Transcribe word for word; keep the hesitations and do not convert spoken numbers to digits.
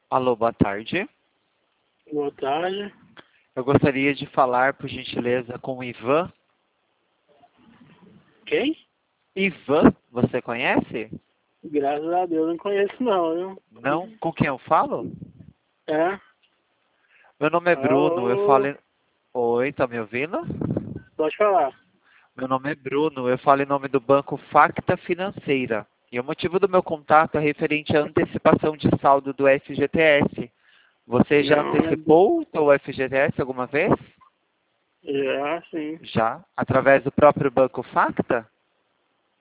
Alô, boa tarde. Boa tarde. Eu gostaria de falar, por gentileza, com o Ivan. Quem? Ivan, você conhece? Graças a Deus não conheço não, viu? Não? Com quem eu falo? É? Meu nome é Bruno, eu falo... Alô? em- Oi, tá me ouvindo? Pode falar. Meu nome é Bruno, eu falo em nome do banco Facta Financeira. E o motivo do meu contato é referente à antecipação de saldo do F G T S. Você já Não, né? antecipou o F G T S alguma vez? Já, sim. Já? Através do próprio banco Facta?